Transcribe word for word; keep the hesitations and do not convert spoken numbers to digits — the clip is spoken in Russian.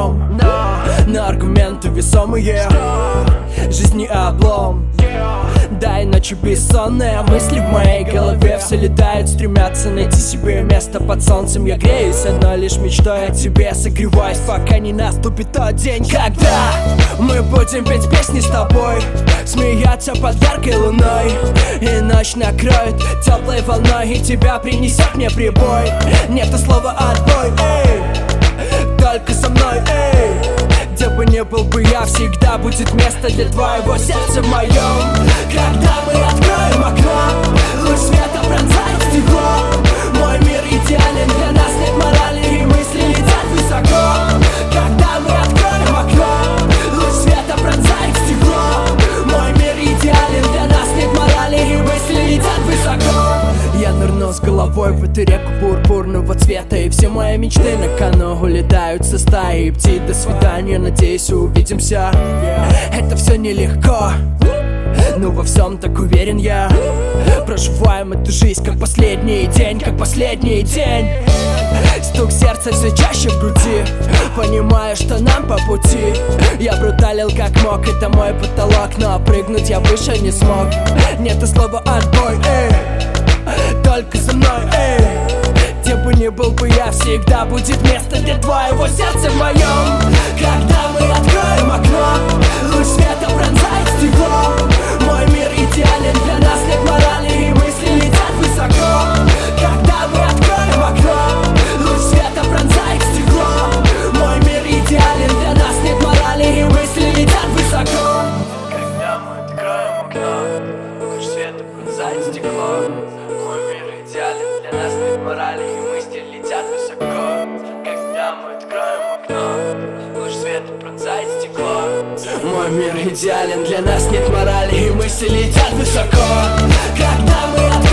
даем, на аргументы весомые, жизнь не облом. Да и ночи бессонные, мысли в моей голове все летают, стремятся найти себе место под солнцем. Я греюсь одной лишь мечтой о тебе, согреваюсь, пока не наступит тот день, когда мы будем петь песни с тобой, смеяться под яркой луной, и ночь накроет теплой волной, и тебя принесет мне прибой. Нет и слова отбой, эй, только со мной, эй. Где бы ни был бы я, всегда будет место для твоего сердца в моем. Когда мы откроем окно, луч света пронзает стекло. Мой мир идеален, для нас нет морали, и мысли летят высоко. Когда мы откроем окно, луч света пронзает стекло. Мой мир идеален, для нас нет морали, и мысли летят высоко. Я нырну с головой в эту реку пурпурного цвета, и все мои мечты на кону улетают со стаи птиц. До свидания, надеюсь, увидимся. Это все нелегко, но во всем так уверен я. Проживаем эту жизнь как последний день, как последний день. Стук сердца все чаще в груди, понимаю, что нам по пути. Я бруталил как мог, это мой потолок, но прыгнуть я выше не смог. Нет и слова отбой, эй, только со мной, эй. Где бы ни был бы я, всегда будет место для твоего сердца в моем. Когда мы откроем окно, луч света пронзает стекло. Мой мир идеален, для нас нет морали, и мысли летят высоко. Когда мы откроем окно, луч света пронзает стекло. Мой мир идеален, для нас нет морали, и мысли летят высоко. Когда мы откроем окно, луч света пронзает стекло. Мой мир идеален, для нас нет морали, и мысли летят высоко. Когда мы откроем окно, луч света пронзает стекло. Мой мир идеален, для нас нет морали, и мысли летят высоко. Когда мы откроем